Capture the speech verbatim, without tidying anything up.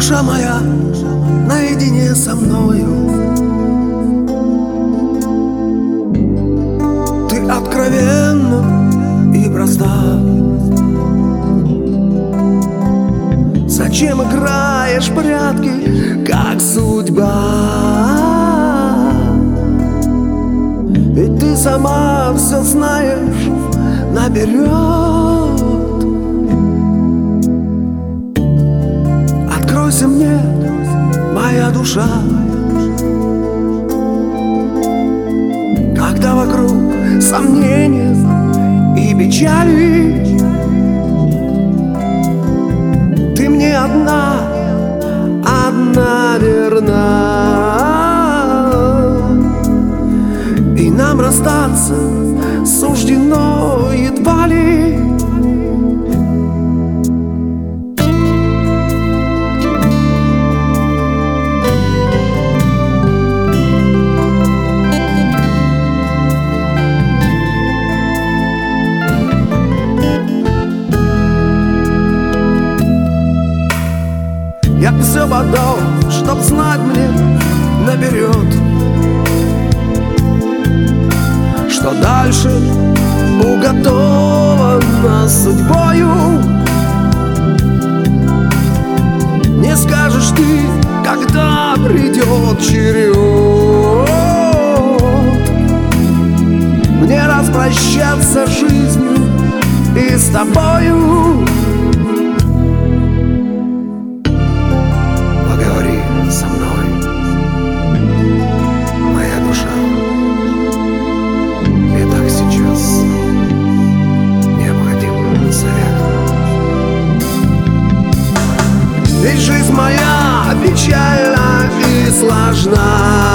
душа моя наедине со мною. Ты откровенна и проста. Зачем играешь в прятки, как судьба? Ведь ты сама все знаешь наперед. Откройся мне, моя душа, когда вокруг сомнения и печали. Ты мне одна, одна верна, и нам расстаться суждено едва ли. Я все отдал, чтоб знать мне наперед, что дальше уготовано судьбою. Не скажешь ты, когда придет черед мне распрощаться с жизнью и с тобою. Со мной, моя душа, и так сейчас необходим совет. Ведь жизнь моя печальна и сложна.